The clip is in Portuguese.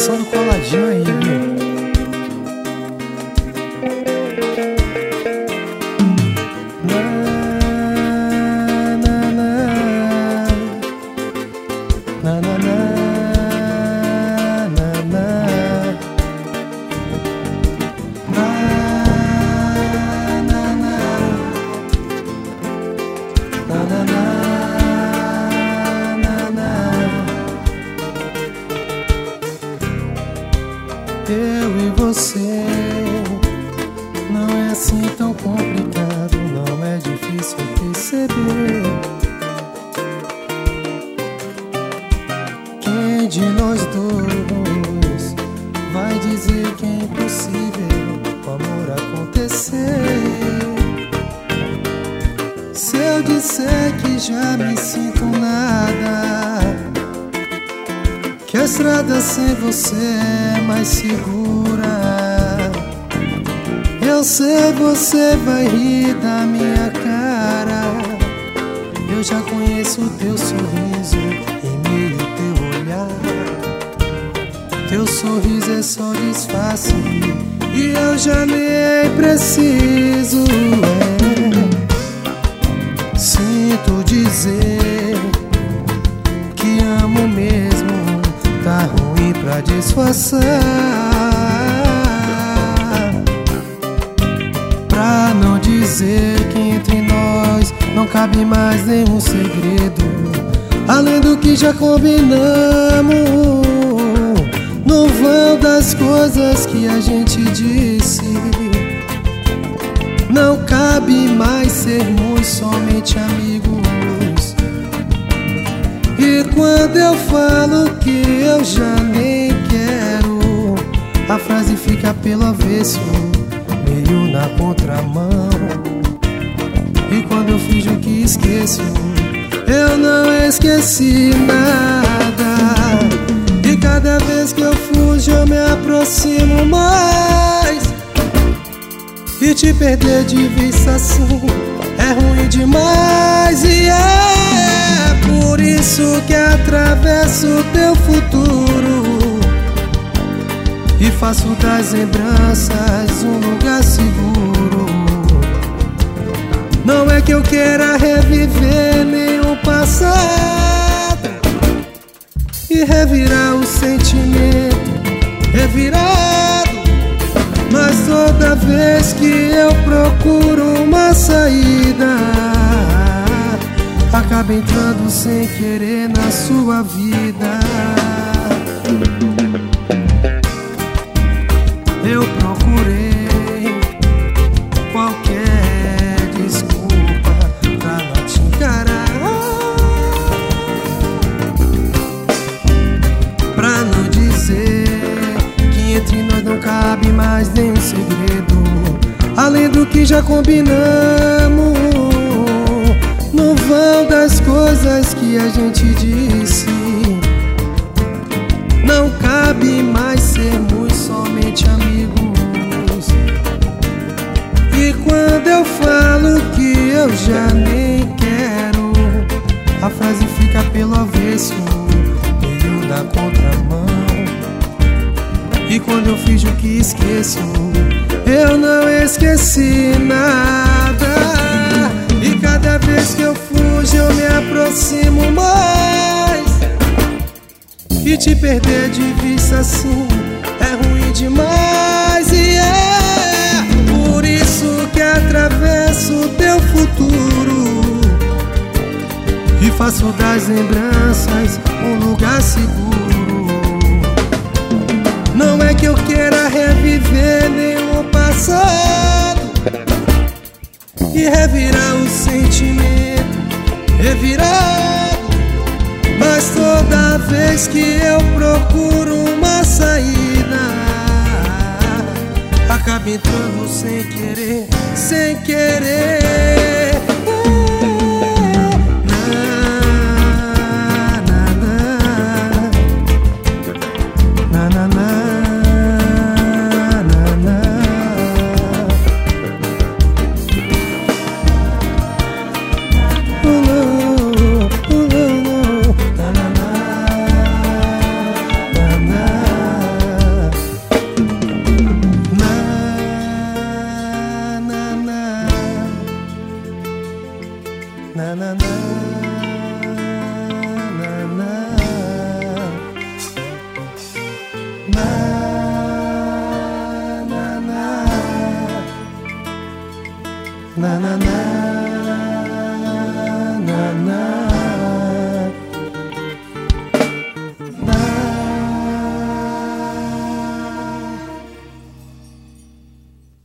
Produção do Coladinho aí, viu? Eu e você não é assim tão complicado, não é difícil perceber. Quem de nós dois vai dizer que é impossível o amor acontecer? Se eu disser que já me sinto nada, que a estrada sem você é mais segura, eu sei você vai rir da minha cara. Eu já conheço o teu sorriso em meio ao teu olhar. Teu sorriso é só disfarce e eu já nem preciso. Sinto dizer que amo mesmo, tá ruim pra disfarçar. Pra não dizer que entre nós não cabe mais nenhum segredo, além do que já combinamos no vão das coisas que a gente disse. Não cabe mais sermos somente amigos. E quando eu falo que eu já nem quero, a frase fica pelo avesso, meio na contramão. E quando eu finjo que esqueço, eu não esqueci nada. E cada vez que eu fujo eu me aproximo mais. E te perder de vista assim é ruim demais. E é por isso que atravesso o teu futuro e faço das lembranças um lugar seguro. Não é que eu queira reviver nenhum passado e revirar o sentimento revirado, mas toda vez que eu procuro uma saída, acaba entrando sem querer na sua vida. Eu procurei qualquer desculpa pra não te encarar, pra não dizer que entre nós não cabe mais nenhum segredo, além do que já combinamos no vão das coisas que a gente disse. Não cabe mais sermos somente amigos. E quando eu falo que eu já nem quero, a frase fica pelo avesso, meio na contramão. E quando eu finjo que esqueço, eu não esqueci nada. E cada vez que eu fujo eu me aproximo mais. E te perder de vista assim é ruim demais. E é por isso que atravesso o teu futuro e faço das lembranças um lugar seguro. Não é que eu queira reviver nenhum passado e revirar o sentimento revirado, mas toda vez que eu procuro uma saída, acaba entrando sem querer, sem querer. na na na.